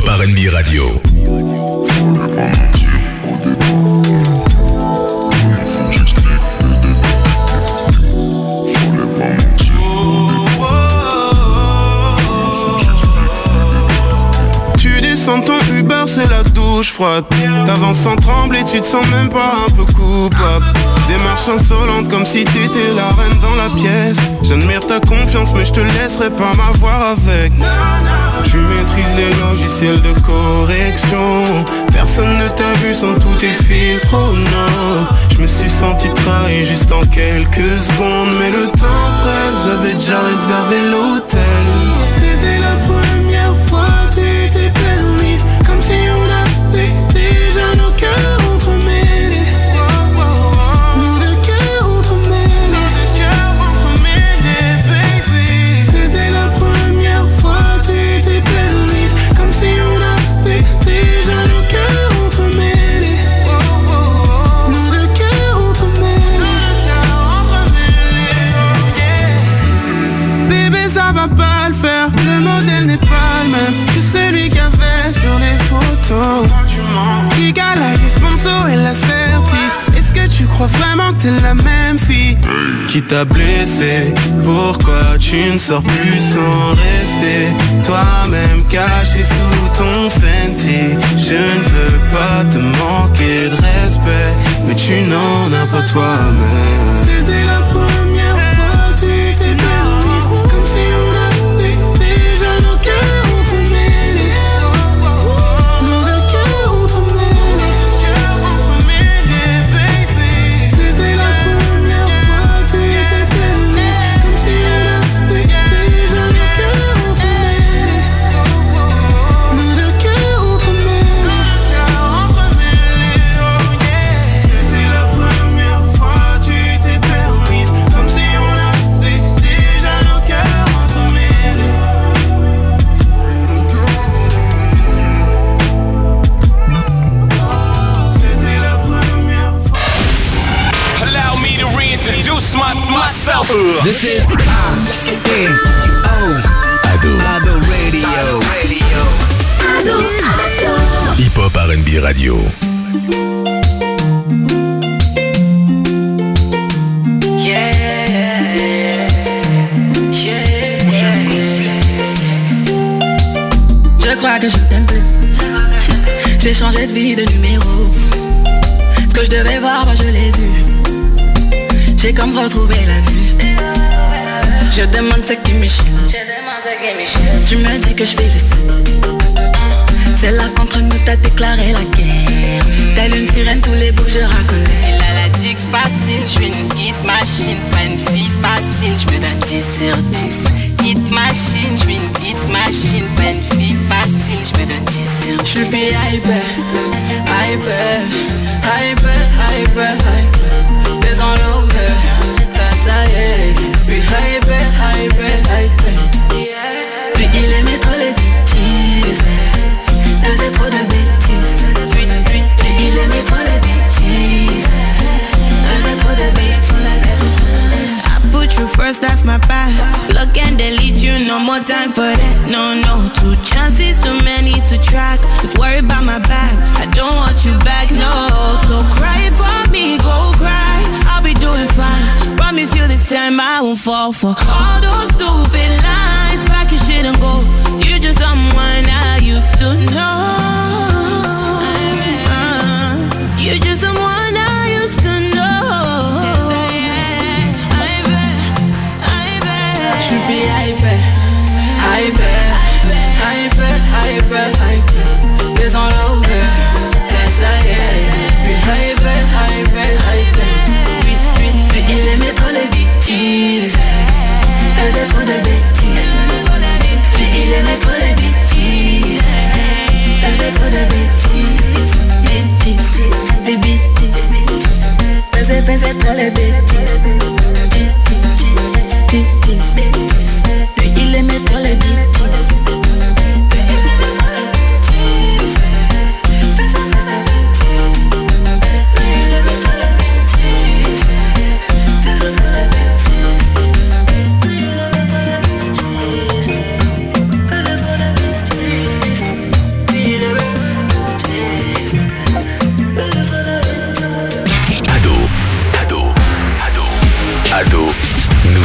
Hip-Hop R&B Radio. Tu descends ton Uber, c'est la douche froide. T'avances sans trembler, tu te sens même pas un peu coupable. Démarche insolente comme si t'étais la reine dans la pièce. J'admire ta confiance mais je te laisserai pas m'avoir avec. Tu maîtrises les logiciels de correction. Personne ne t'a vu sans tous tes filtres, oh non. Je me suis senti trahi juste en quelques secondes. Mais le temps presse, j'avais déjà réservé l'hôtel. C'était la première fois, tu t'es permise. Comme si on avait déjà nos cœurs entremêlés. Nos deux cœurs entremêlés. C'était la première fois, tu t'es permise. Comme si on avait déjà nos cœurs entremêlés. Nos deux cœurs entremêlés. Bébé, ça va pas le faire. Le modèle n'est pas le même que celui qu'il y avait sur les photos. Gigalage, les sponsors et l'assertif. Est-ce que tu crois vraiment que t'es la même fille qui t'a blessé? Pourquoi tu ne sors plus sans rester toi-même caché sous ton Fenty? Je ne veux pas te manquer de respect, mais tu n'en as pas toi-même. C'était la première fois, tu t'es permise. Comme si on avait déjà nos cœurs entremêlés. Nos deux cœurs entremêlés. C'était la première fois, tu t'es permise. Comme si on avait déjà nos cœurs entremêlés. Nos deux cœurs entremêlés. C'était la première fois, tu t'es permise. Comme si on avait déjà nos cœurs entremêlés. C'était la première fois. Allow me to reintroduce myself. This is Ado Radio. Hip-Hop R&B Radio. Je crois que je t'aime plus. Je vais changer de vie, de numéro. Ce que je devais voir, bah je l'ai vu. J'ai comme retrouvé la vue. Je demande ce qui m'échappe. Tu me dis que je fais le seul. C'est là qu'entre nous t'as déclaré la guerre. Telle une sirène, tous les bouts je racolais. Elle a la dick facile, je suis une hit machine. Pas une fille facile, je me donne 10 sur 10. Hit machine, je suis une hit machine. Pas une fille facile, je me donne 10 sur 10. Je suis hyper, hyper. Les en l'over, ça y est. Puis hyper. Puis il aimait trop les bêtises. Faisait trop de bêtises. Puis il aimait trop les bêtises. Faisait trop de bêtises. I put you first, that's my path. Look and delete you, no more time for that. No, 2 chances, too many to track. Just worry about my back, I don't want you back, no. So cry for me, go cry, I'll be doing fine. Promise you this time I won't fall for all those stupid lines. Pack your shit and go, you just someone I used to know. You just someone I used to know. Je suis hyper. Les en l'over, ça y est. Puis hyper. Puis il aimait trop les bêtises. Faisait trop de bêtises. Puis il aimait trop les bêtises.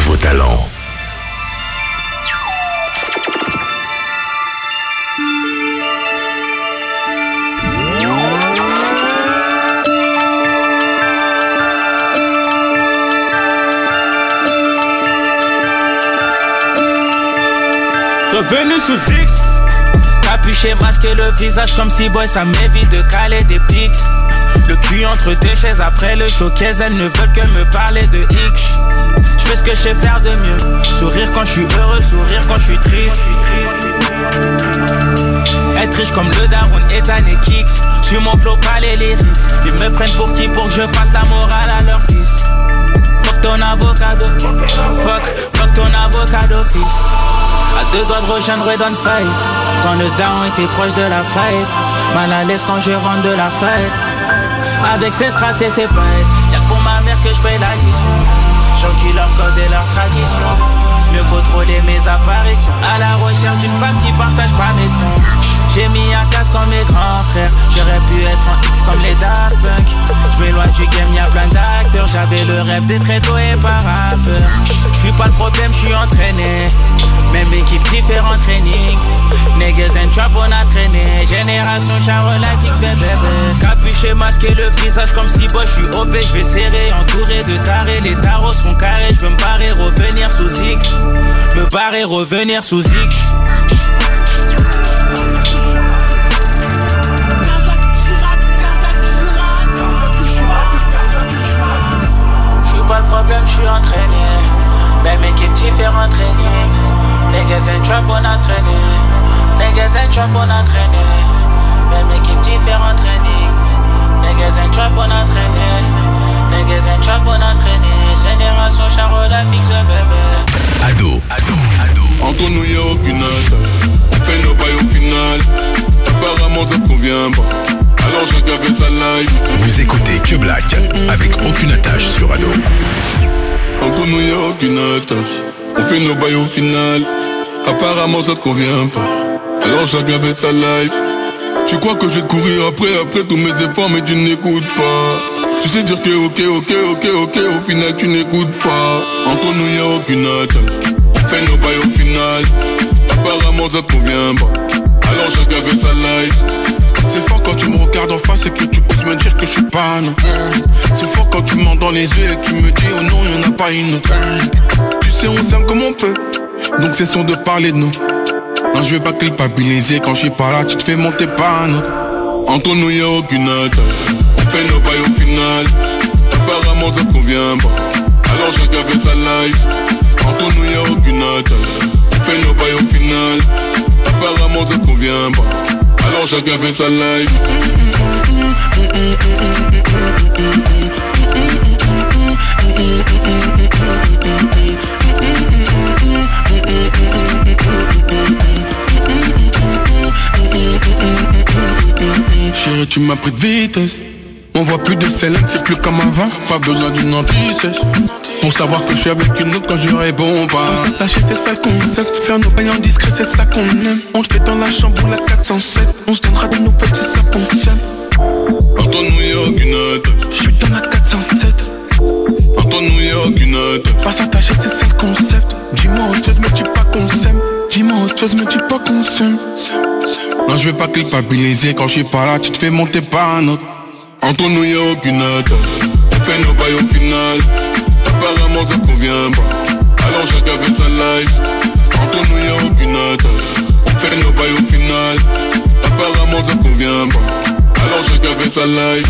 vos talents. Revenu sous X, capuché, masqué le visage comme si boy ça m'évite de caler des pics. Le cul entre deux chaises après le showcase, elles ne veulent que me parler de X. Je fais ce que je sais faire de mieux, sourire quand je suis heureux, sourire quand je suis triste. Être riche comme le daron est un Kicks. Je suis mon flow, pas les lyrics. Ils me prennent pour qui pour que je fasse la morale à leur fils. Fuck ton avocat d'office. Fuck ton avocat d'office. À deux doigts de rejoindre Red Fight. Quand le down était proche de la fête. Mal à l'aise quand je rentre de la fête. Avec ses strass et ses paillettes. Y'a que pour ma mère que je paye l'addition. J'encule leur code et leur tradition. Mieux contrôler mes apparitions. À la recherche d'une femme qui partage pas mes sons. J'ai mis un casque comme mes grands frères. J'aurais pu être en X comme les Daft Punk. J'm'éloigne du game, y'a plein d'acteurs. J'avais le rêve d'être étoilé par rappeur. J'suis pas le problème, j'suis entraîné. Même équipe, différents training. Niggas and trap, on a traîné. Génération Charles, la fixe, bébé. Capuché, masqué le visage comme si boy, j'suis OP. J'vais serrer, entouré de tarés. Les tarots sont carrés, j'veux me barrer, revenir sous X. Me barrer, revenir sous X. Pas de problème, je suis entraîné. Même équipe, différents training. Niggas and trap, on a traîné. Niggas and trap, on a traîné. Même équipe, différents training. Niggas and trap, on a traîné. Niggas and trap, on a traîné. Génération Charles, la fixe le bébé. Ado. Entre nous y'a aucune attache. On fait nos bails au final. Apparemment ça te convient pas. Alors chacun fait sa live. Vous écoutez Que Black avec aucune attache sur Ado. Entre nous y'a aucune attache. On fait nos bails au final. Apparemment ça te convient pas. Alors chacun fait sa live. Tu crois que je vais te courir après tous mes efforts, mais tu n'écoutes pas. Tu sais dire que ok, au final tu n'écoutes pas. Entre nous y'a aucune attache. On fait nos bails au final. Apparemment ça te convient pas. Alors chacun fait sa live. C'est fort quand tu me regardes en face et que tu oses me dire que je suis pas non. C'est fort quand tu me mens dans les yeux et que tu me dis oh non y'en a pas une autre. Tu sais on s'aime comme on peut, donc cessons de parler de nous. Non je vais pas culpabiliser, quand je suis pas là tu te fais monter pas un autre. Entre nous y'a aucune attache. On fait nos bails au final. Apparemment ça te convient pas. Alors chacun fait sa live. Entre nous y'a aucune attache. On fait nos bails au final. Apparemment ça te convient pas. Alors chacun fait sa live. Chérie, tu m'as pris de vitesse. On voit plus de Célène, c'est plus comme avant. Pas besoin d'une anti-sèche pour savoir que je suis avec une autre quand je réponds pas. S'attacher c'est ça le concept. Faire nos bails en discret c'est ça qu'on aime. On le fait dans la chambre ou la 407. On se donnera des nouvelles si ça fonctionne. Entre nous y'a aucune attache. Je suis dans la 407. Entre nous y'a aucune attache. Pas s'attacher c'est ça le concept. Dis-moi autre chose mais dis pas qu'on s'aime. Dis-moi autre chose mais dis pas qu'on s'aime. Non je vais pas culpabiliser, quand je suis pas là tu te fais monter par un autre. Entre nous y'a aucune attache. On fait nos bails au final. Apparemment ça te convient pas. Alors chacun fait sa live. Entre nous y'a aucune attache. On fait nos bails au final. Apparemment ça te convient pas. Alors chacun fait sa live.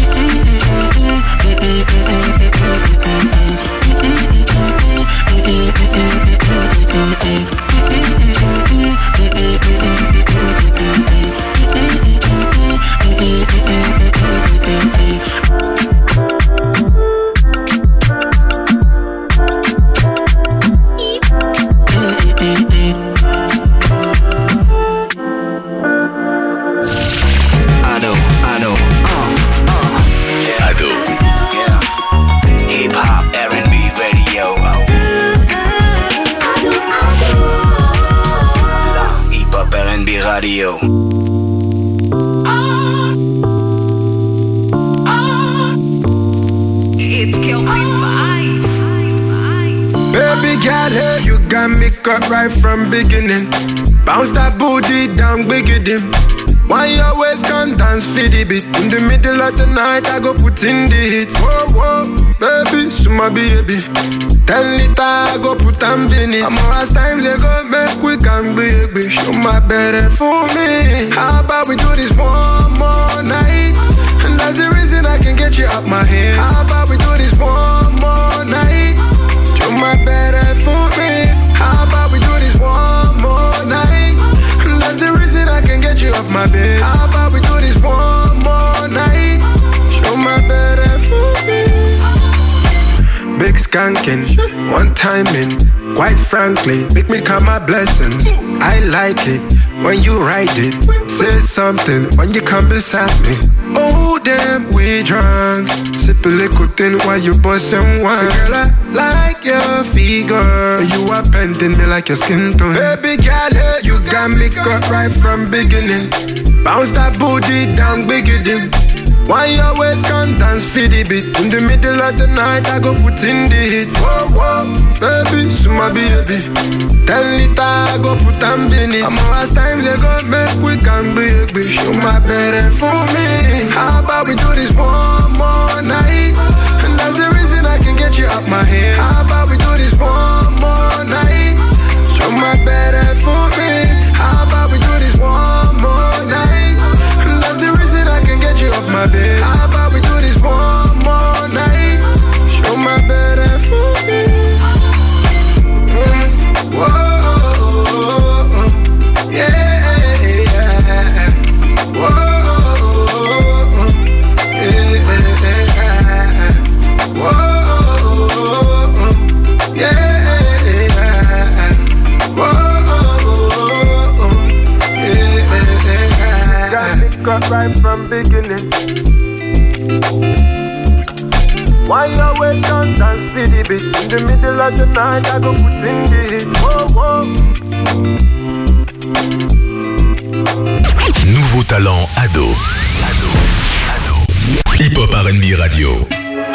Radio. It's Kelpie Vibes. Baby girl, hey, you got me cut right from beginning. Bounce that booty down, bigger them. Why you always come dance for the beat? In the middle of the night, I go put in the hits. Whoa, whoa, baby, so my baby. 10 liter, I go put them in it. I'm as times they go make we can baby. Show my better for me. How about we do this one more night? And that's the reason I can get you out my head. How about we do this one more night? Show my better for me. How about we do this one more night? And that's the reason I can get you off my bed. How about we do this one more night? Show my better for me. Big skanking, one timing. Quite frankly, make me count my blessings. I like it when you ride it. Say something when you come beside me. Oh damn, we drunk. Sip a little thing while you bustin' wine. Girl, I like your figure. You are bending me like your skin tone. Baby girl, hey, you got me cut right from beginning. Bounce that booty down, bigger them. Why you always come dance for the beat? In the middle of the night, I go put in the hits. Whoa, whoa, baby, so my baby. 10 liter, I go put them in it. I'm as times they go make we can baby. Show my better for me. How about we do this one more night? And that's the reason I can get you out my head. How about we do this one more night? Show my better for me. How about we do this one more night? And that's the reason I can get you off my bed. How about we do this one more night? Show my better for me. Whoa, yeah, yeah. Whoa, yeah. Whoa, yeah. Whoa, yeah. Got me cut right from beginning. Why you always don't dance for the beat? In the middle of the night, I go put in the hit. Whoa, whoa. Nouveau talent Ado. Hip Hop R&B Radio.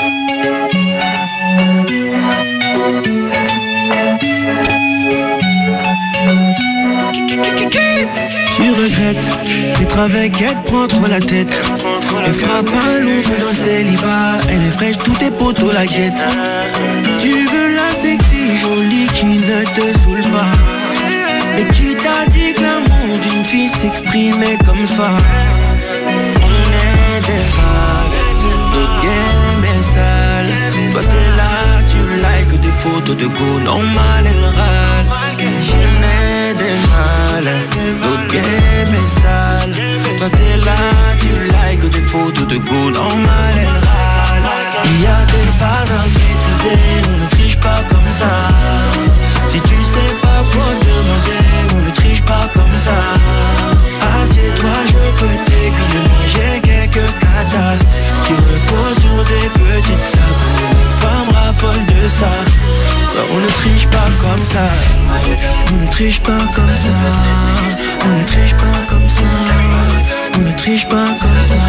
Tu regrettes d'être avec elle, prendre la tête. Elle frappe un long dans le célibat. Elle est fraîche, tous tes potos la guettent. Tu veux la sexy, jolie, qui ne te saoule pas. Et qui t'a dit que l'amour d'une fille s'exprimait comme ça. On est des mâles, notre game est sale. Toi t'es là, tu likes des photos de go normal, elle râle. On est des mâles, notre game est sale. Toi t'es là, tu likes des photos de go normal, elle râle. Il y a des bases à maîtriser, on ne triche pas comme ça. Si tu sais pas, faut demander, on ne triche pas comme ça. Assieds-toi, je peux t'aiguiller, moi j'ai quelques catas qui reposent sur des petites sables. Les femmes raffolent de ça. On ne triche pas comme ça. On ne triche pas comme ça. On ne triche pas comme ça. On ne triche pas comme ça.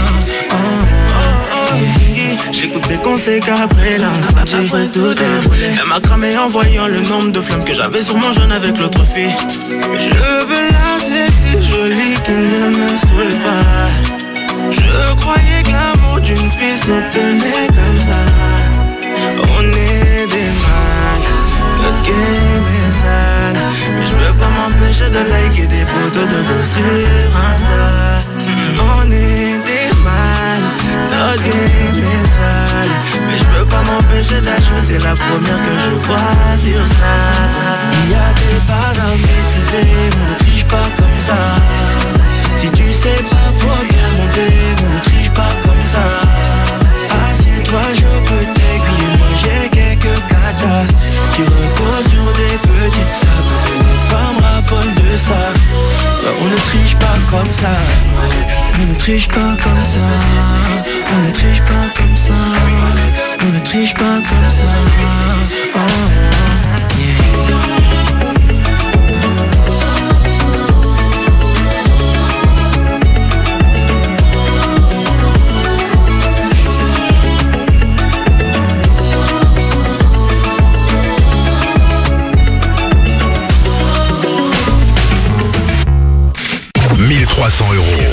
J'écoute tes conseils car après l'incendie elle m'a cramé en voyant le nombre de flammes que j'avais sur mon jeune avec l'autre fille. Je veux la sexy jolie qui ne me saoule pas. Je croyais que l'amour d'une fille s'obtenait comme ça. On est des mâles, notre game est sale. Mais je peux pas m'empêcher de liker des photos de go sur Insta. On est des mâles, notre game est sale. Mais je peux pas m'empêcher d'ajouter la première que je vois sur Snap. Il y a des bases à maîtriser, on ne triche pas comme ça. Si tu sais pas, faut bien monter, on ne triche pas comme ça. Assieds-toi, je peux t'aiguiller, moi j'ai quelques catas qui reposent sur des petites sables. Les femmes raffolent de ça. On ne triche pas comme ça. On ne triche pas comme ça. On ne triche pas comme ça. On ne triche pas comme ça. Oh, yeah.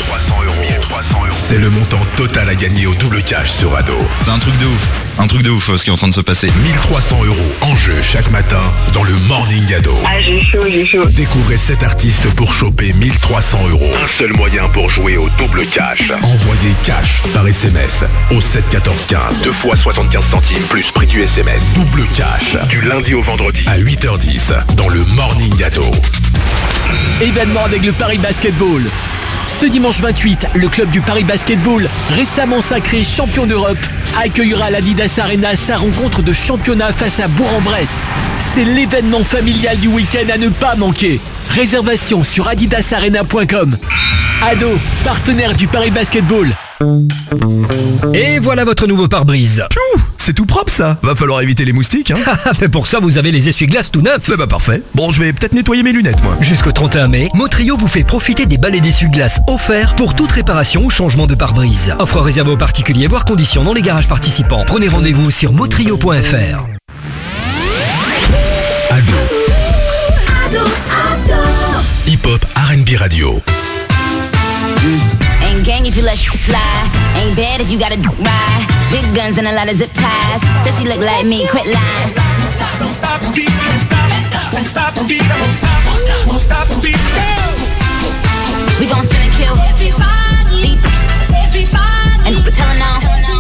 €. C'est le montant total à gagner au double cash sur Ado. C'est un truc de ouf ce qui est en train de se passer. 1300 € en jeu chaque matin dans le Morning Ado. Ah, j'ai chaud. Découvrez 7 artistes pour choper 1300 €. Un seul moyen pour jouer au double cash. Envoyez cash par SMS au 7 14 15. 2 fois 75 centimes plus prix du SMS. Double cash du lundi au vendredi à 8h10 dans le Morning Ado. Événement avec le Paris Basketball. Ce dimanche 28, le club du Paris Basketball, récemment sacré champion d'Europe, accueillera l'Adidas Arena sa rencontre de championnat face à Bourg-en-Bresse. C'est l'événement familial du week-end à ne pas manquer. Réservation sur adidasarena.com. Ado, partenaire du Paris Basketball. Et voilà votre nouveau pare-brise. C'est tout propre ça. Va falloir éviter les moustiques hein. Mais pour ça vous avez les essuie-glaces tout neufs. Bah parfait. Bon, je vais peut-être nettoyer mes lunettes moi. Jusqu'au 31 mai, Motrio vous fait profiter des balais d'essuie-glaces offerts pour toute réparation ou changement de pare-brise. Offre réservée aux particuliers, voire conditions dans les garages participants. Prenez rendez-vous sur motrio.fr. Ado. Hip-hop R&B radio. Ain't gang if you let shit slide. Ain't bad if you gotta ride. Big guns and a lot of zip ties. Says she look like me, quit lying. Don't stop the beat, don't stop, won't stop the beat, won't stop the beat. We gon' spin and kill everybody, and we're telling all.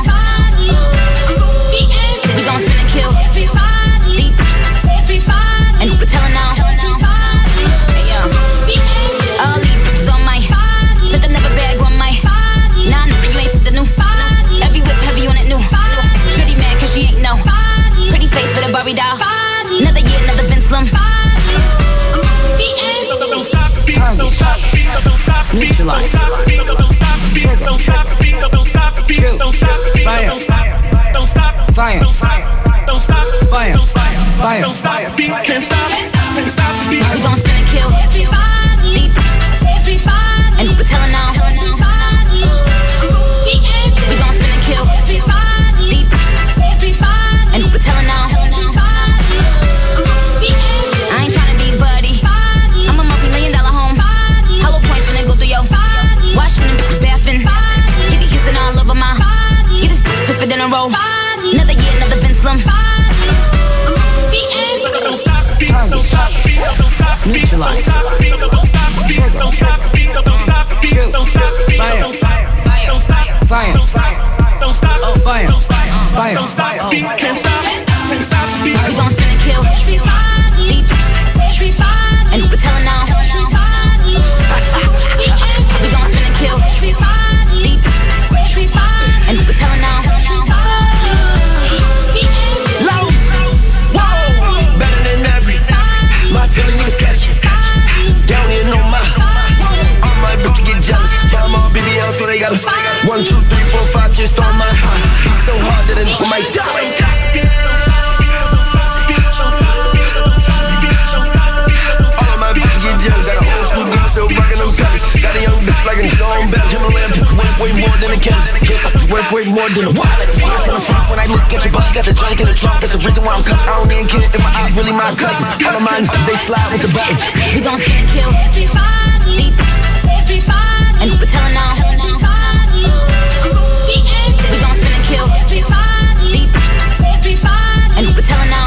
We gon' spin and kill everybody, and we're telling all. Hey yo, all these on my spent another bag on my. Nah, you ain't the new. Every whip heavy on that new. Shorty mad 'cause she ain't no pretty face with a Barbie doll. Another year, another Vince Lum. Don't stop the beat, don't stop the beat, don't stop the beat, neutralize. Don't stop the beat, don't stop the beat, don't stop the beat, don't stop the beat, fire, don't stop, fire, don't stop, don't stop, fire, fire, don't stop the beat, can't stop the beat. We gon' spin and kill everybody, and we're telling all. We gon' spin and kill everybody, and we're telling all. I ain't tryna be buddy. I'm a multi-million-dollar home. Hollow points gonna go through yo. Washing them bitches bathing. He be kissing all over my. Get his sticks to fit in a row. Another year, another Vince Lum. Don't stop the beat, don't stop the beat, don't stop the beat, neutralize. don't stop the beat, don't stop the beat, don't stop the beat, don't stop the beat, don't stop the beat, fire, don't stop, fire, don't stop, fire, fire, don't stop the beat, can't stop the beat. We gon' spin and kill everybody, and we're telling all. We gon' spin and kill everybody, and we're telling all. Whoa, better than every. My feeling is catchy. Down here, no my. All my bitches get jealous. Buy my BBL, so they gotta 1, 2, 3, 4, 5 just on my high. It's so hard that I might die. All of my bitches get jealous. Got an old school girl still rockin' them colors. Got a young bitch like a gone bell. Himalayan worth way more than a Kelly. Worth way more than a wallet. See her from the front when I look at you, but she got the junk in the trunk. That's the reason why I'm cuffed. I don't even care if my eye really my cousin. All of mine, they slide with the button. We gon' spin and kill everybody, and we're telling all. We gon' spin and kill everybody, and we're telling all.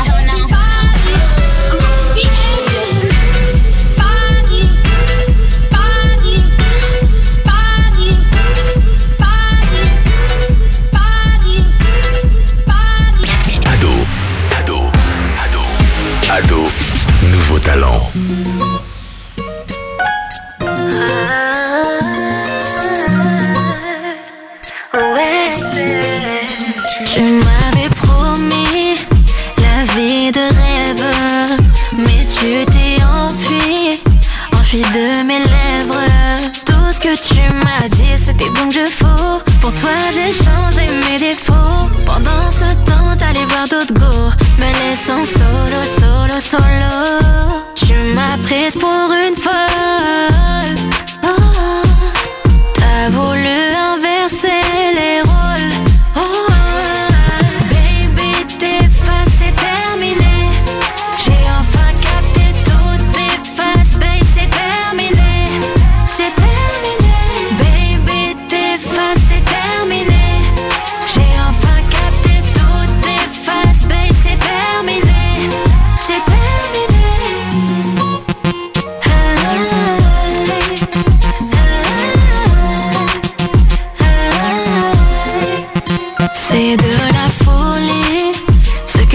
Ado, nouveau talent. Tu m'avais promis la vie de rêve, mais tu t'es enfui de mes lèvres. Tout ce que tu m'as dit, c'était bon que je faux. Pour toi, j'ai changé mes défauts. Pendant ce temps, t'allais voir d'autres go, me laissant solo. Tu m'as prise pour une folle. Oh, t'as voulu inverser les rôles. Oh, baby, tes faces, c'est terminé. J'ai enfin capté toutes tes faces, babe, c'est terminé. C'est terminé.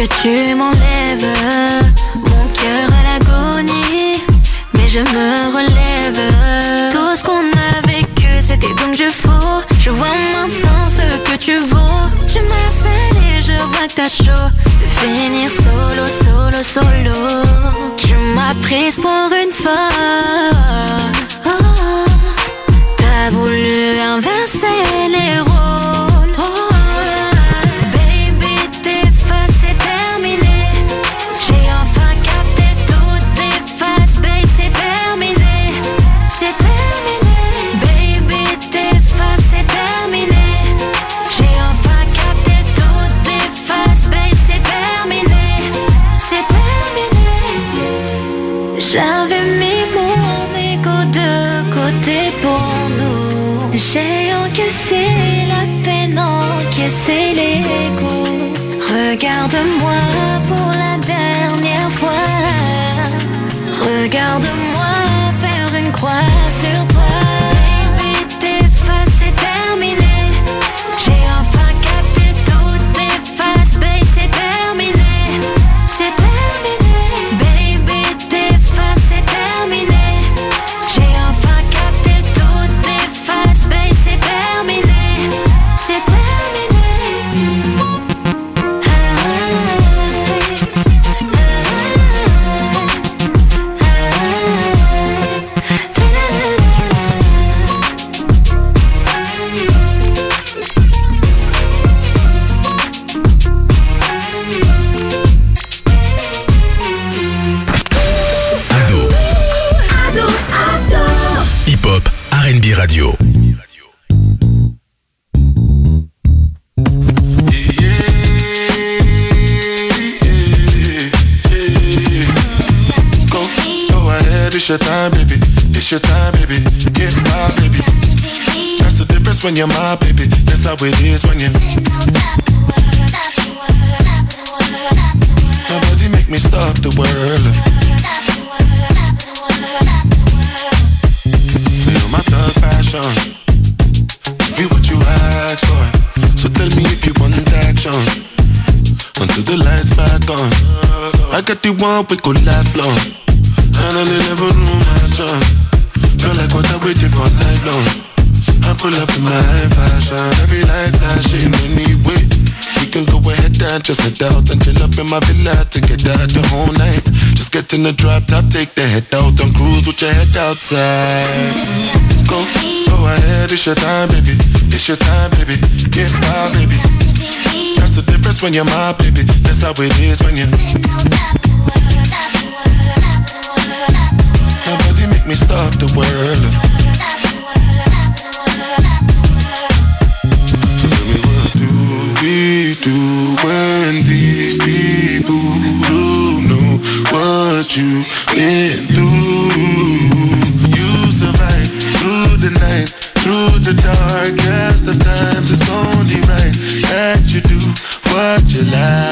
que tu m'enlèves mon cœur à l'agonie, mais je me relève. Tout ce qu'on a vécu, c'était donc du faux. Je vois maintenant ce que tu vaux. Tu m'as scellé, je vois que t'as chaud de finir solo, solo, solo. Tu m'as prise pour une folle. Oh, t'as voulu inverser les rôles. Oh, baby, tes faces, c'est terminé. J'ai enfin capté toutes tes faces, babe, c'est terminé. C'est terminé. Baby, tes faces, c'est terminé. J'ai enfin capté toutes tes faces, babe, c'est terminé. C'est terminé. J'avais mis mon ego de côté pour nous. J'ai encaissé la peine, encaissé l'ego. Regarde-moi pour la dernière fois. Regarde-moi faire une croix sur toi. Baby, tes faces, c'est terminé. J'ai enfin capté toutes tes faces, babe, c'est terminé. C'est terminé. Baby, tes faces, c'est terminé. J'ai enfin capté toutes tes faces, babe, c'est terminé. C'est terminé. Hip-hop, R&B radio. Go ahead, it's your time, baby. It's your time, baby. Get my baby. That's the difference when you're my baby. That's how it is when you. Nobody make me stop the world. Feel my thug passion. Be what you ask for. So tell me if you want action. Until the lights back on. I got the one we could last long. And I never knew my chance. Feel like what I waited for night long. I pull up in my fashion. Every life flashing anyway. We can go ahead and just head out and chill up in my villa together the whole night. Just get in the drop top, take the head out and cruise with your head outside. Go ahead, it's your time, baby. It's your time, baby. Get my baby. That's the difference when you're my baby. That's how it is when you. Nobody make me stop the world. So tell me, what do we do when these people don't know what you been through? You survive through the night, through the darkest of times. It's only right that you do what you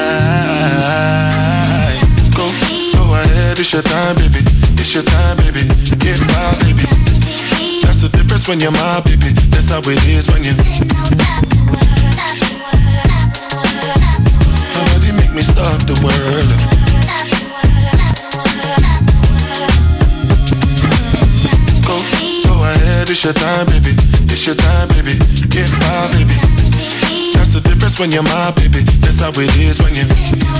like. Go ahead, it's your time, baby. It's your time, baby. Get my baby. That's the difference when you're my baby. That's how it is when you. Nobody make me stop the world. Go ahead, it's your time, baby. It's your time, baby. Get my baby. That's the difference when you're my baby. That's how it is when you.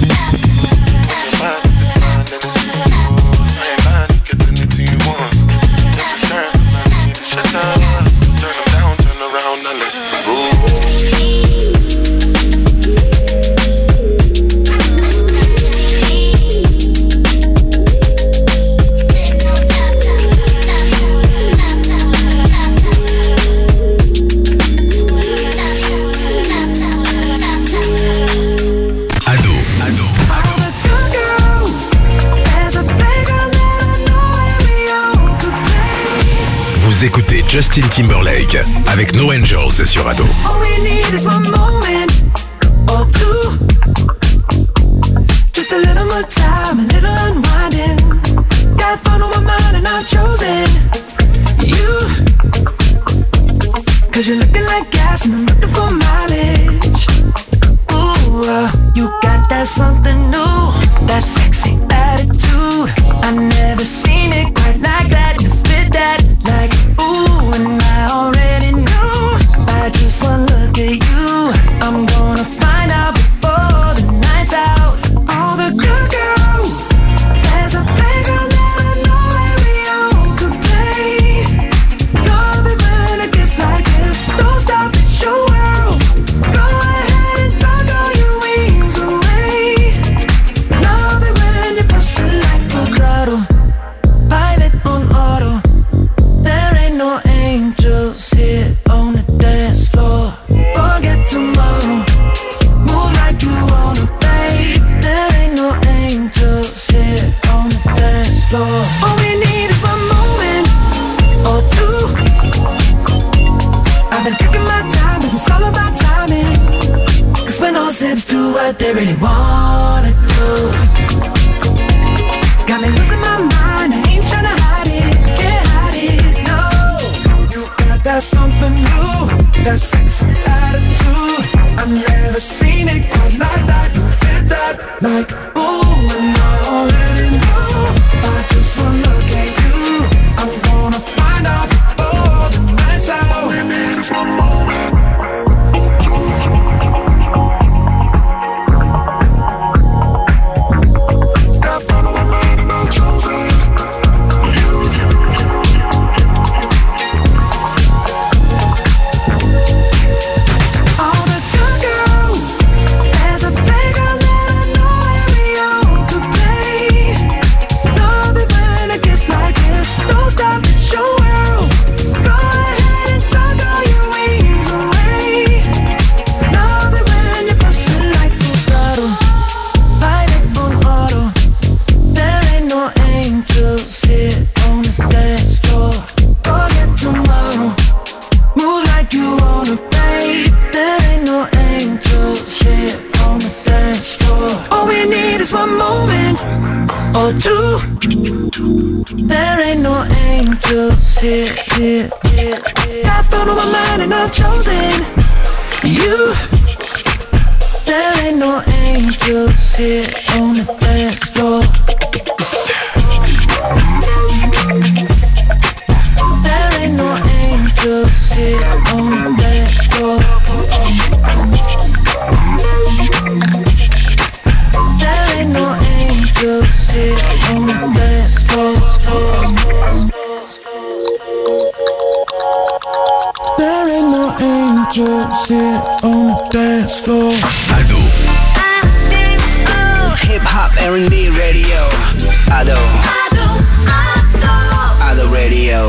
Vous écoutez Justin Timberlake avec No Angels sur Ado. All we need is one moment or two. Just a little more time, a little unwinding. Got fun on my mind and I've chosen you. Cause you're looking like gas and I'm looking for mileage. Ooh. You got that something new, that sexy attitude. I never seen it quite like that. You fit that like ooh, and I already knew. I just one look at you, I'm gonna find out before the night's out. All the good girls, there's a playground that I know everyone could play. Love it when it gets like this. Don't stop, it's your world. Go ahead and tuck all your wings away. Love it when you push it like a throttle. Pilot on auto. There ain't no angels here on the dance floor. Forget tomorrow. Move like you wanna play. There ain't no angels here on the dance floor. All we need is one moment or two. I've been taking my time, and it's all about timing. Cause when all sips do what they really wanna do. Got me losing my mind, I ain't tryna hide it, can't hide it, no. You got that something new, that sexy attitude. I've never seen it quite like that. You did that like ooh, and I already know. I just wanna look at you, I'm gonna find out before the night's out. We need is one moment. Got fun on my mind and I'm chosen. All the good girls, there's a playground that I know everyone could play. Love it when it gets like this. Don't stop, it's your world. Go ahead and tuck all your wings away. Love it when you push it like a throttle. Pilot on auto. There ain't no angels here on the dance floor. Forget tomorrow. Move like you wanna play. There ain't no angels here on the dance floor. All we need is one moment or two. There ain't no angels here. Got fun on my mind and I've chosen you. There ain't no angels here on the dance floor. There ain't no angels here on the dance floor. There ain't no angels here on the dance floor. There ain't no angels here on the dance floor. Hip hop R&B radio. Ado radio.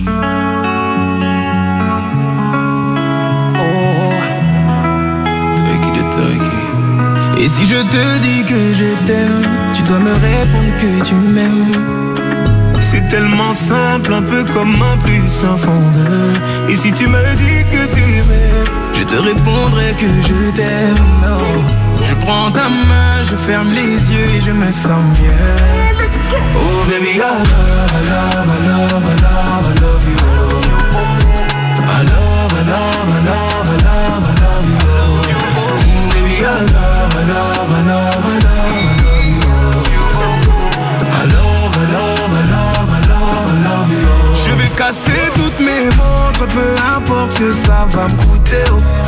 Et si je te dis que je t'aime, tu dois me répondre que tu m'aimes. C'est tellement simple, un peu comme un plus un fondeur. Et si tu me dis que tu m'aimes, je te répondrai que je t'aime. Non. Je prends ta main, je ferme les yeux et je me sens bien. Oh baby, I love, I love, I love, I love, I love you. I love, I love, I love, I love, I love you. Baby, I love, I love, I love, I love, I love you. I love, I love, I love, I love, I love you. Je vais casser toutes mes montres, peu importe ce que ça va me coûter.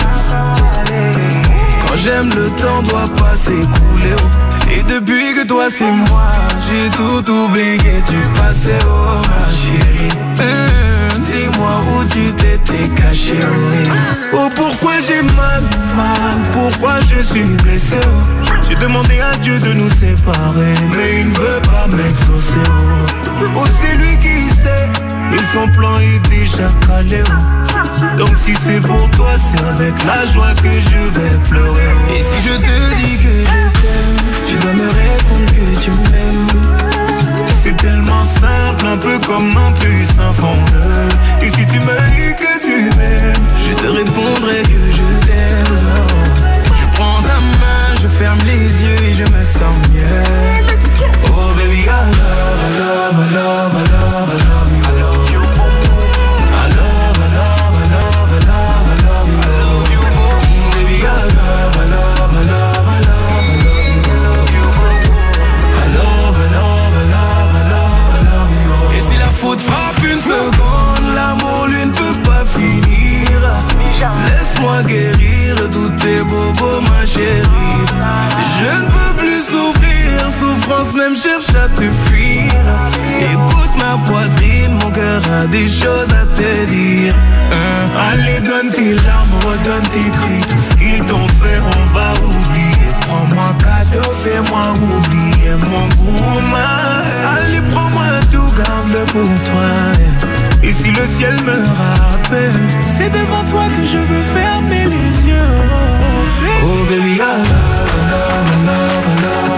Quand j'aime, le temps doit pas s'écouler. Et depuis que toi c'est moi, j'ai tout oublié, tu passais, oh ma chérie. Dis-moi où tu t'étais caché, oui. Oh pourquoi j'ai mal, pourquoi je suis blessé, oh. J'ai demandé à Dieu de nous séparer, mais il ne veut pas m'exaucer, oh. Oh c'est lui qui sait, et son plan est déjà calé, oh. Donc si c'est pour toi, c'est avec la joie que je vais pleurer, oh. Et si je te dis que je t'aime, tu dois me répondre que tu m'aimes. C'est tellement simple, un peu comme un puissant fondeur. Et si tu me dis que tu m'aimes, je te répondrai que je t'aime. Je prends ta main, je ferme les yeux et je me sens mieux. Oh baby, I love, I love, I love, I love, I love you. I love, I love, I love, I love, I love you. Baby, I love, I love, I love. Laisse-moi guérir de tous tes bobos, ma chérie. Je ne peux plus souffrir, souffrance même cherche à te fuir. Écoute ma poitrine, mon cœur a des choses à te dire. Allez, donne tes larmes, redonne tes cris. Tout ce qu'ils t'ont fait, on va oublier. Prends-moi cadeau, fais-moi oublier mon gourmand. Allez, prends-moi tout, garde-le pour toi. Et si le ciel me rappelle, c'est devant toi que je veux fermer les yeux. Oh baby, I love, I love, I love, I love.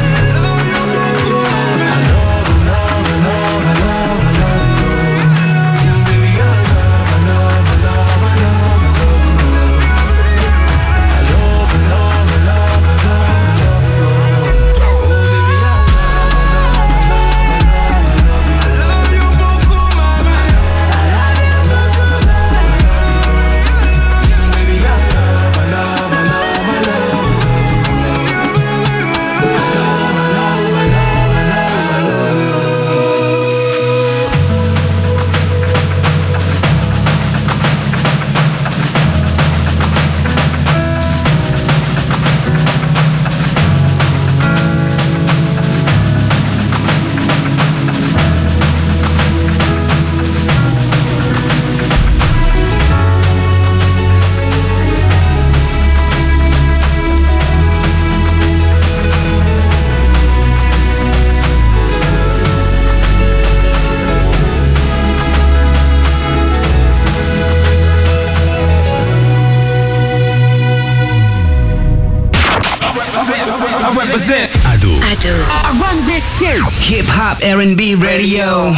Ado. I run this shit. Hip Hop R&B Radio.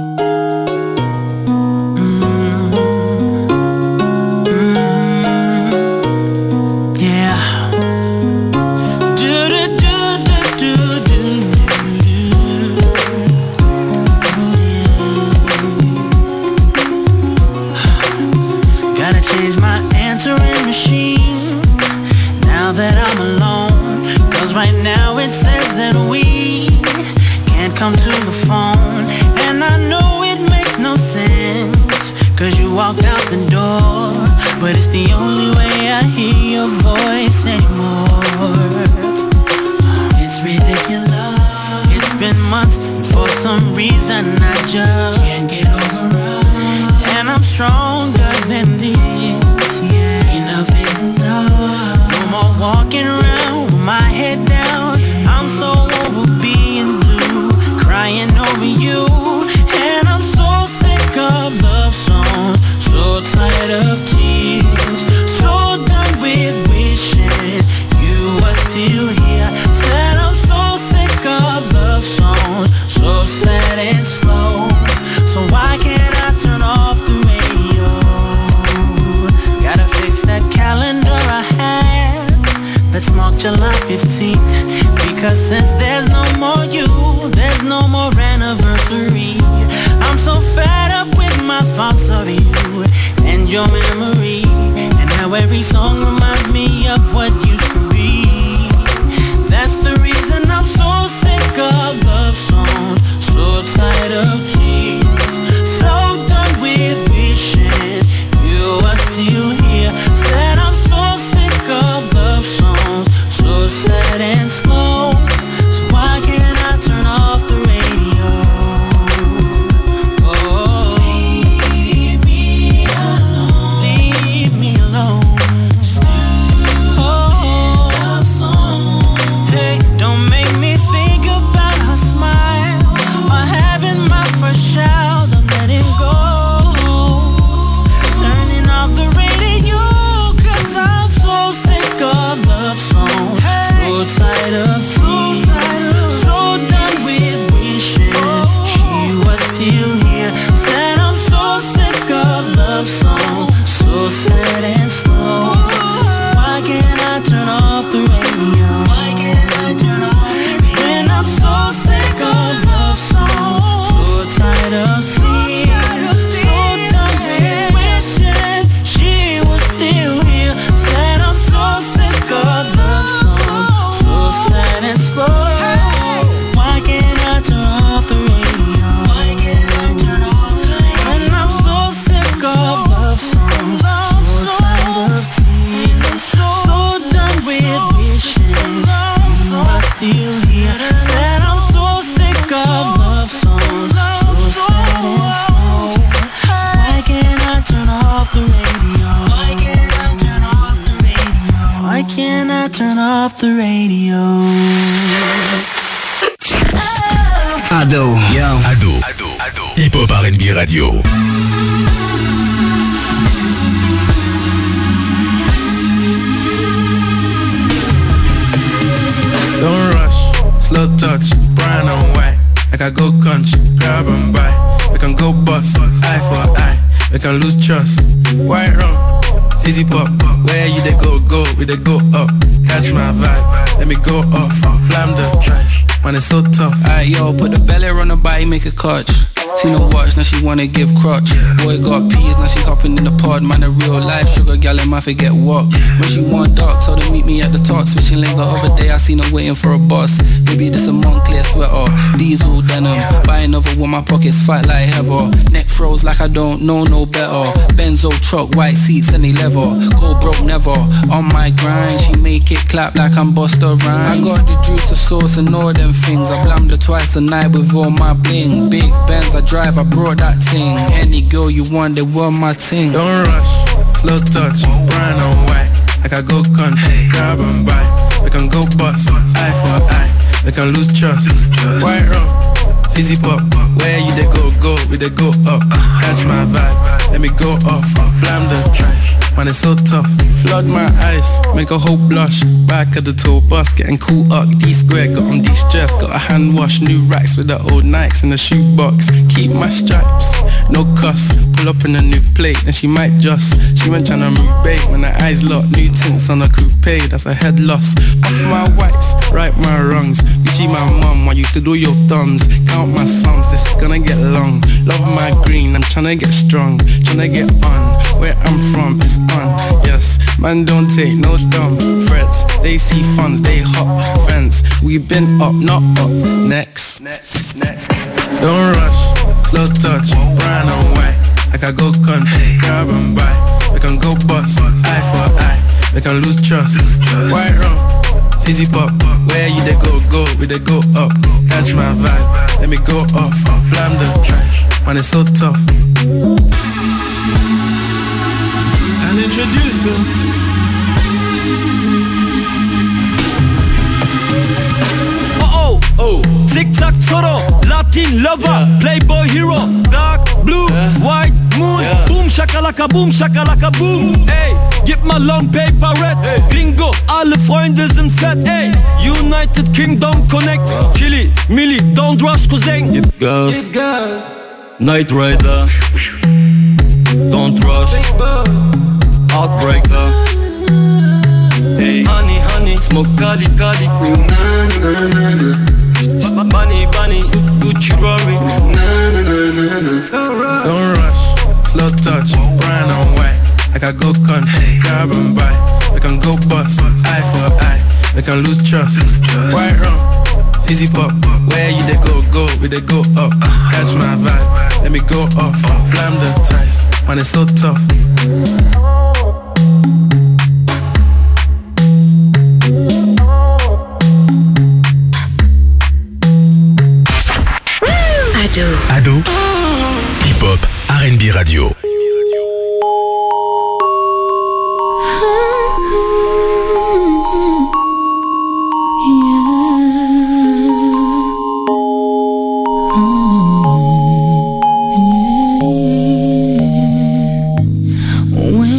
Gotta change my answering machine now that I'm alone. 'Cause right now it says that we can't come to the phone. And I know it makes no sense, 'cause you walked out the door. But it's the only way I hear your voice anymore. It's ridiculous. It's been months, and for some reason I just can't get over us. And I'm stronger than this, yeah. Enough is enough. No more walking around with my head down. I'm so over being blue, crying over you. And I'm so sick of love songs, so tired of tears, so done with wishing you were still here. Said I'm so sick of love songs, so sad and slow. So why can't I turn off the radio? Gotta fix that calendar I had. Let's mark July 15th. Because since there's no more you, there's no more anniversary. I'm so fed up with my thoughts of you and your memory, and how every song reminds me of what used to be. That's the reason I'm so sick of love songs, so tired of tears, so done with wishing you were still here. Said I'm so sick of love songs, so sad and slow. So why can't I turn off the radio? Oh, leave me alone. Leave me alone. Hey, don't make me think about her smile or having my first child. I'm letting go, turning off the radio, 'cause I'm so sick of love songs, so tired of tears, so done with wishing she was still here. Said I'm so sick of love songs, so sad and slow. So why can't I turn off the radio? Why can't I turn off the radio? And I'm so sick of love songs, so tired of tears, so done with wishing she was still here. Said I'm so sick of love songs, so sad and slow. Why can't I turn off the radio? Why can't I turn off the radio? And I'm so sick of love songs, so tired. off the radio. Ado, yo. Ado. Hip Hop R&B Radio. Don't rush, slow touch, brown and white. Like I go country, grab and buy. We can go bust, eye for eye. We can lose trust. White rum, fizzy pop. Where you they go, we they go up. Catch my vibe, let me go off. Blam the trash, man it's so tough. Alright yo, put the belly on the body, make a clutch. Seen her watch, now she wanna give crutch. Boy got peas, now she hopping in the pod. Man a real life sugar gal in my forget what. When she want dark, told her meet me at the top. Switching lanes the other day, I seen her waiting for a bus. Maybe this a Moncler sweater, diesel denim. Buy another one, my pockets fat like heather. Neck froze like I don't know no better. Benzo truck, white seats, any leather. Cold broke never, on my grind. She make it clap like I'm Busta Rhymes. I got the juice, the sauce and all them things. I blammed her twice a night with all my bling. Big Benz, I drive, I brought that ting. Any girl you want, they were my ting. Don't rush, slow touch, brown and white. Like I go country, grab and buy. We can go bust, eye for eye. We can lose trust. White rum, fizzy pop. Where you they go, we they go up. Catch my vibe, let me go off. Blam the trash, man it's so tough. Flood my eyes, make a whole blush. Back of the tour bus, getting cool up. D-square, got on de-stress. Got a hand wash, new racks with the old Nikes in the shoebox. Keep my stripes, no cuss. Pull up in a new plate, and she might just. She went tryna move bait when her eyes locked. New tints on a coupe, that's a head loss. Off my whites, right my wrongs. Gucci my mum, while you to do your thumbs. Count my sums, this is gonna get long. Love my green, I'm tryna get strong. Tryna get on, where I'm from, it's on. Yes, man don't take no dumb threats. They see funds, they hop fence. We been up, not up. Next. Don't rush, slow touch, brown and white. Like I go country, grab and buy. We can go bust, eye for eye. We can lose trust. White rum, fizzy pop. Where you they go, we they go up. Catch my vibe, let me go off. Blam the trash, man it's so tough. I'll introduce you. Tic-tac Toro, Latin lover, Playboy hero, dark blue, white moon, boom shakalaka boom, hey, gib mal long paper red, Gringo, alle Freunde sind fett, hey, United Kingdom connect, Chili, Milli, don't rush cousin, gib Gas, Night Rider, don't rush, Heartbreaker, hey, honey, smoke Cali, Bunny, Gucci, Rory. Don't rush, slow touch, brown and white. Like I go country, grab and buy. We can go bust, eye for eye. We can lose trust. White rum, fizzy pop. Where you they go, we they go up. Catch my vibe, let me go off. Blam the ties, man it's so tough. Ado, Hip Hop R&B Radio. When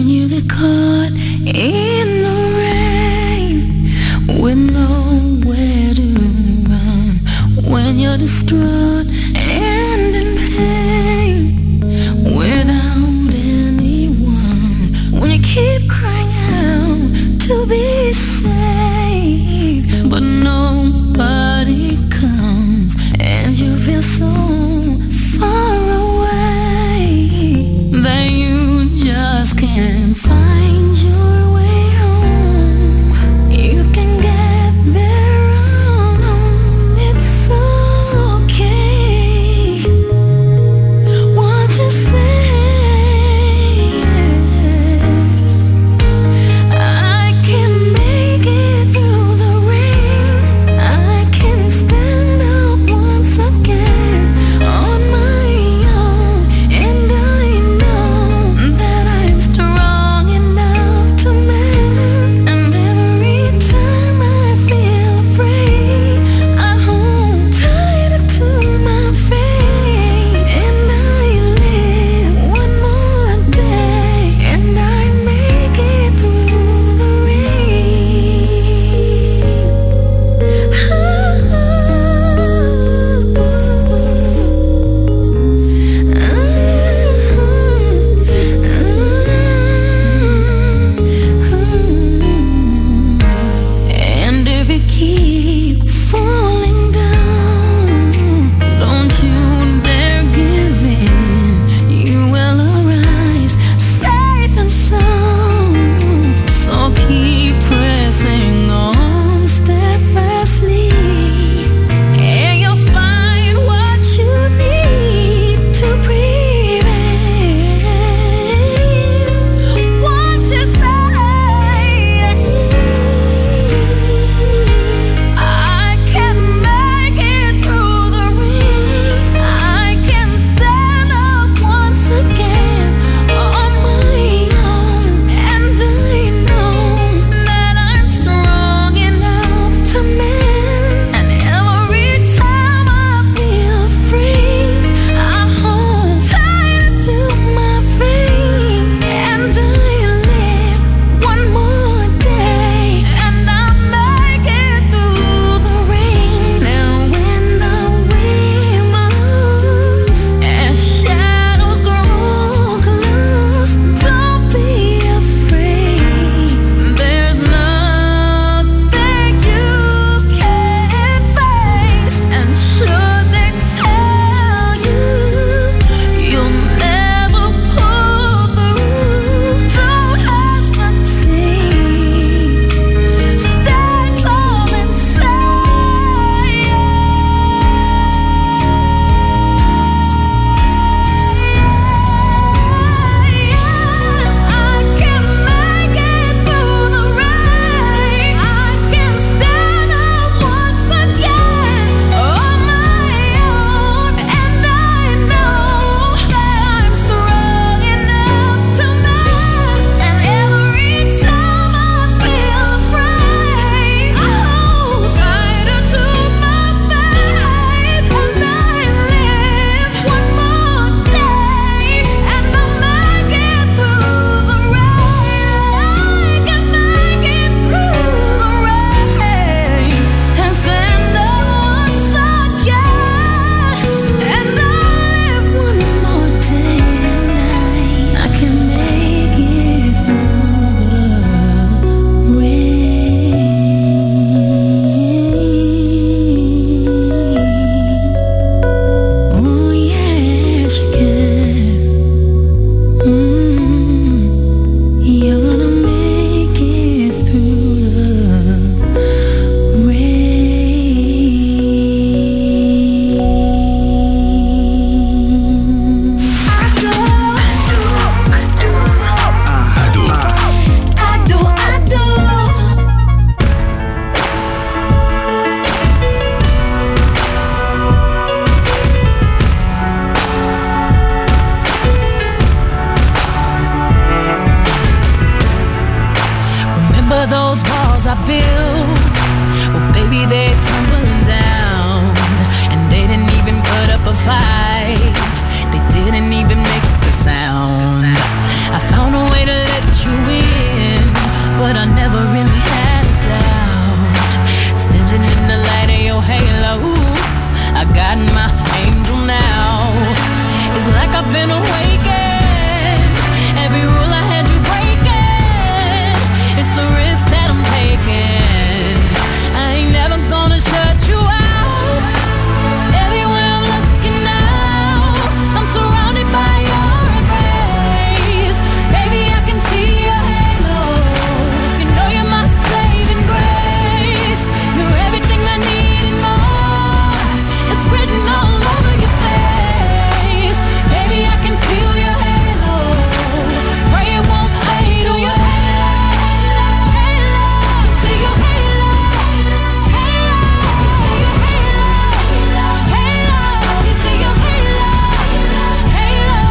those walls I built, well baby they're tumbling down. And they didn't even put up a fight, they didn't even make the sound. I found a way to let you in, but I never really had a doubt. Standing in the light of your halo, I got my angel now. It's like I've been awakened. Every rule I had you breaking, it's the risk that I'm taking. I ain't never gonna shut you out. Everywhere I'm looking now, I'm surrounded by your embrace. Baby, I can see your halo. You know you're my saving grace. You're everything I need and more. It's written all over your face. Baby, I can feel your halo. Pray it won't fade. Oh, your halo, halo. See your halo, halo, your halo, halo. You see your halo, halo.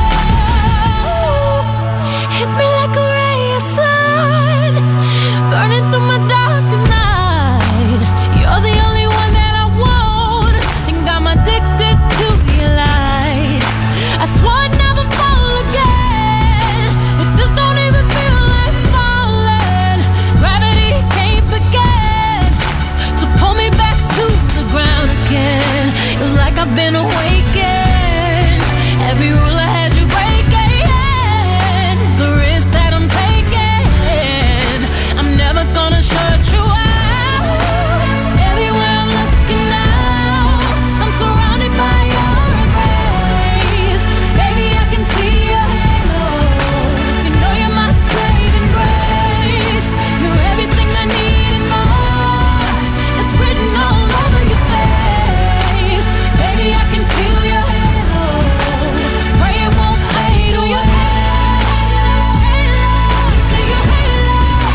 Hit me like a ray of sun, burning through my darkest night. You're the only one that I want, think I'm addicted to your light. I swore I'd never fall again, but this don't even feel like falling. Gravity can't begin to pull me back to the ground again. It was like I've been awakened. Every rule I had you breaking, the risk that I'm taking. I'm never gonna shut you out. Everywhere I'm looking now, I'm surrounded by your embrace. Baby, I can see your halo. You know you're my saving grace. You're everything I need and more. It's written all over your face. Baby, I can feel your halo. Pray it won't fade. Oh, your halo, halo. See your halo,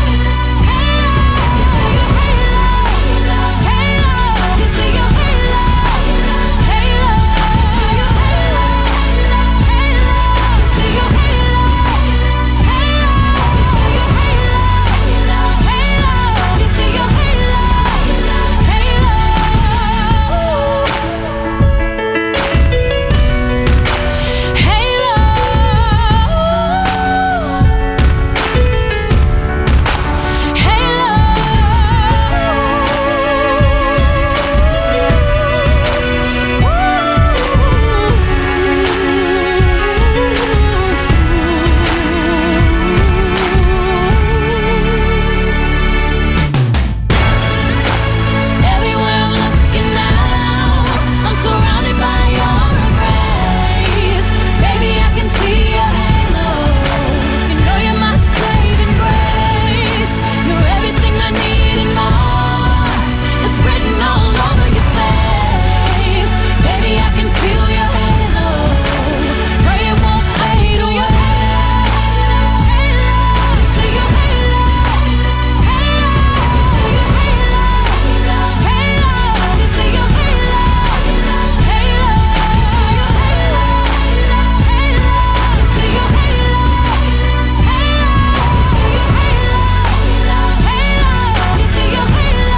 halo. Your halo, halo. You see your halo, halo. Your halo, halo. See your halo, halo. Your halo, halo. You see your halo, everywhere I'm looking now, I'm surrounded by your embrace. Baby, I can see your halo. You know you're my saving grace. You're everything I need and more. It's written all over your face. Baby, I can feel your halo. Pray it won't fade. Oh, your halo, halo. See your halo, halo. Your halo, halo. You see your halo, halo. Your halo, halo. See your halo, halo. Your halo, halo. You see your halo,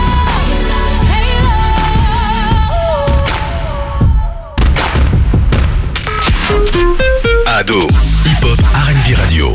Ado, hip-hop R&B radio.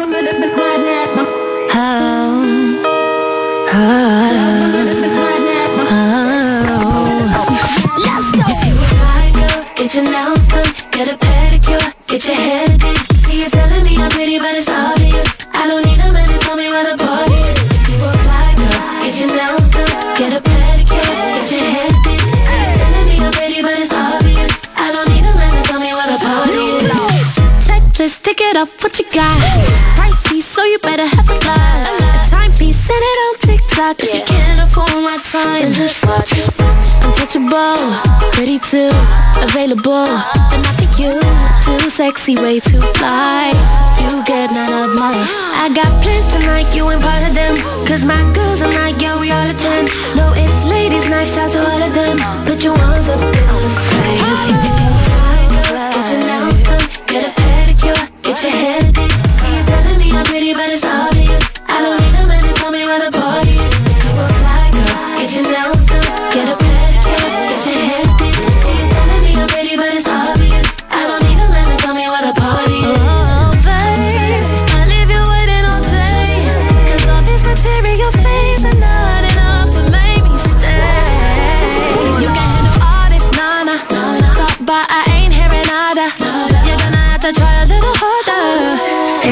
Let's go. Fly girl, get your nails done, get a pedicure, get your hair did. See you telling me I'm pretty, but it's obvious. I don't need a man to tell me where the party is. You a fly girl, get your nails done, get a pedicure, get your hair did. See you telling me I'm pretty, but it's obvious. I don't need a man to tell me where the party is. Checklist, tick it off, what you got? Pricey, so you better have a lot. A timepiece, send it on TikTok. If you can't afford my time, then just watch it. Untouchable, pretty too, available. Then I pick you, too sexy, way too fly. You get none of mine. I got plans tonight, you ain't part of them. Cause my girls are like, yeah, we all attend. No, it's ladies' night, shout to all of them. Put your arms up in the sky. Get your nails done, get a pedicure, get your hair did. See you telling me I'm pretty, but it's obvious. I don't need a man to tell me where the party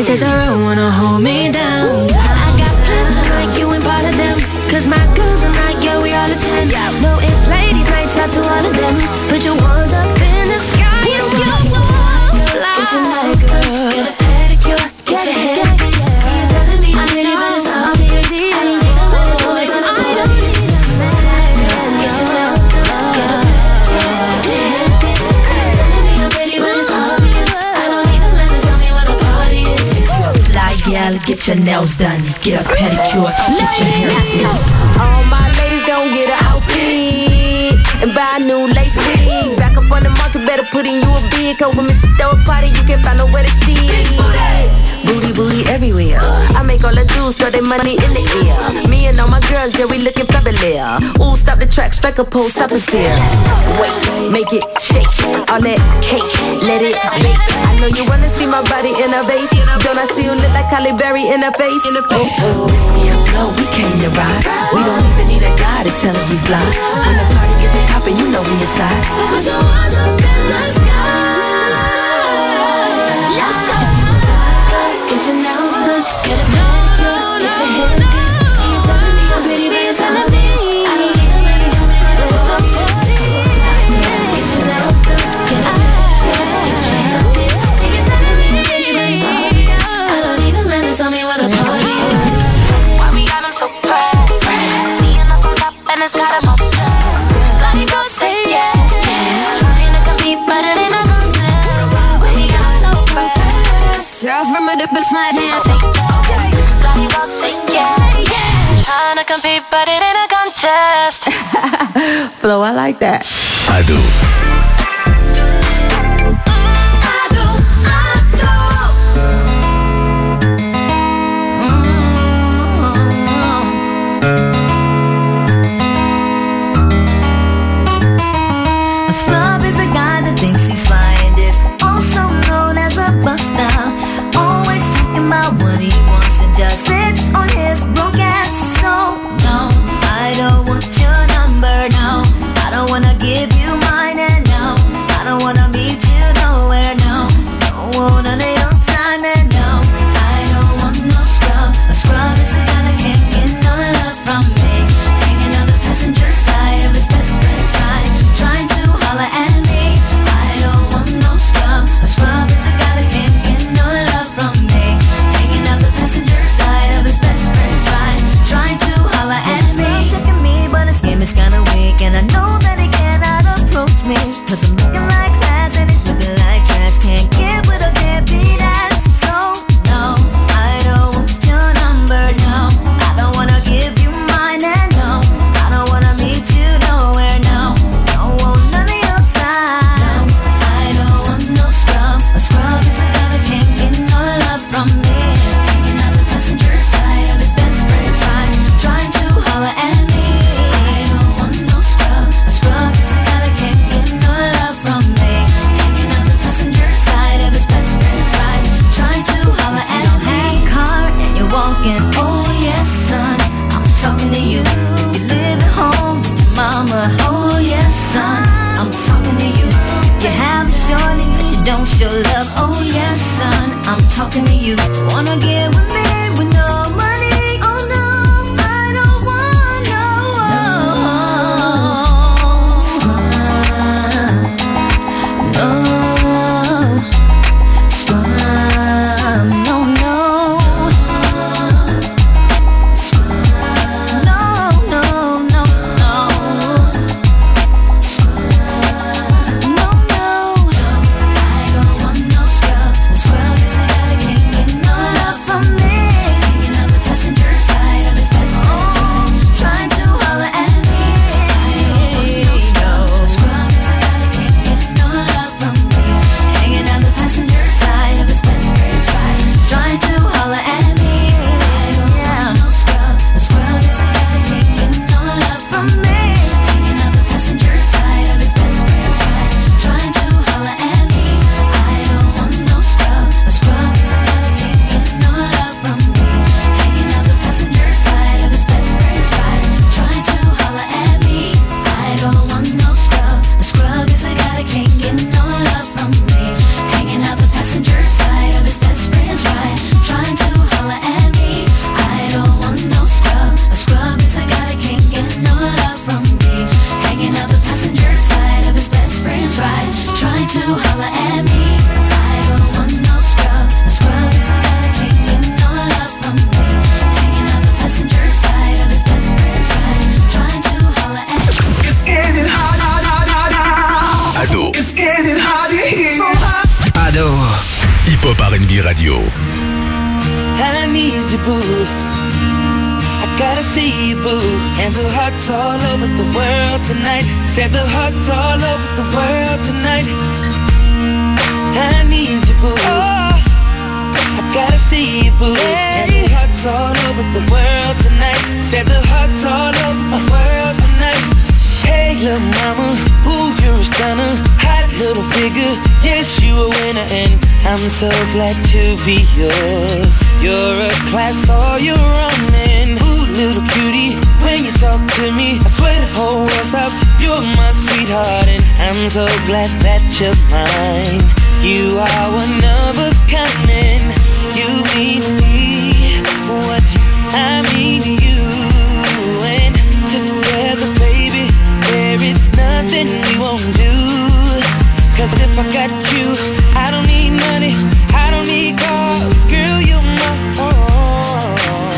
Princess Aura wanna hold me down. I got plans tonight, you ain't part of them. Cause my girls are not, yeah, we all attend. No, it's ladies night, shout to all of them. Put your ones up in the sky if you want to fly. Get your night, girl, get a pedicure, get your hair. You're telling me I'm ready, but it's all me. I don't need a man, I don't need a man. Get your nails done, get a pedicure, get your hair. Telling me I'm ready, but it's all me. I don't need a man to tell me where the party is. Fly gal, get your nails done, get a pedicure, get your hair fixed. All my ladies gon' get an outfit and buy a new lace wig. Back up on the market, better put in you a bid. Cause when Mr. Throw a party, you can't find nowhere to see. Booty, booty everywhere. I make all the dudes throw their money in the air. Me and all my girls, yeah, we looking fabulous. Ooh, stop the track, strike a pose, stop and stare. Wait, make it shake, all that cake, let it bake. I know you wanna see my body in a vase. Don't I still look like Halle Berry in a face? Whiskey and flow, we came to ride. We don't even need a guy to tell us we fly. When the party get the poppin', you know we inside. So put your hands up in the sky. Let's go. Get your nails done, get a pedicure, get your hair done. You're telling me I'm pretty, but you're telling me I don't need a man to tell me where the party is. Get your nails done, get a pedicure, get your hair done. You're telling me I'm pretty, but you're telling me I don't need a man to tell me where the party is. Why we got them so pressed? Seeing us on top and it's got them all stressed. Like go say yeah, trying to compete but it ain't a contest. We got no pressed. Girl from a different side now. Like go say yeah, trying to compete but it ain't a contest. Flow, I like that. Ado. A scrub is a guy that thinks he's fly and is also known as a buster. Always talking about what he wants and just sits on his broke ass. So no, I don't want your number, no. I don't wanna give you mine and no, boo. I gotta see you, boo. And the hearts all over the world tonight. Said the hearts all over the world tonight. I need you, boo. Oh, I gotta see you, boo. And the hearts all over the world tonight. Said the hearts all over the world tonight. Hey, little mama, ooh, you're a stunner. Hot little figure, yes, you a winner. And I'm so glad to be yours. You're a class all your own. And ooh, little cutie, when you talk to me, I swear the whole world stops. You're my sweetheart, and I'm so glad that you're mine. You are one of a kind, and you mean to me what I mean to you. And together, baby, there is nothing we won't do. Cause if I got you, I don't need money, I don't need cars. Girl, you're my own.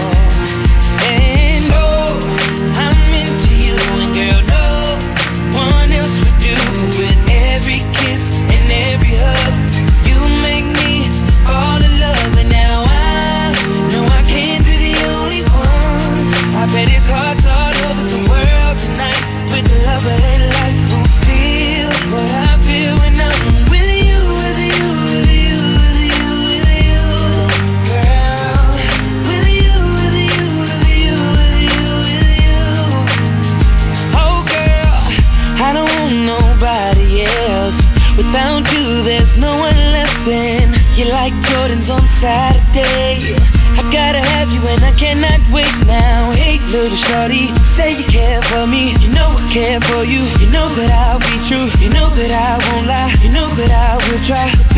And oh, I'm into you. And girl, no one else would do. Cause with every kiss and every hug, you make me fall in love. And now I know I can't be the only one. I bet it's hard all over the world tonight. With the love of their life, who feel what I feel when I'm with you, with you, with you, with you, with you, girl. With you, with you, with you, with you, with you. Oh girl, I don't want nobody else. Without you, there's no one left. And you're like Jordans on Saturday. I gotta have you and I cannot wait now. Hey little shorty, say you care for me. You know I care for you. You know that I'll be true. You know that I won't lie. You know that I will try.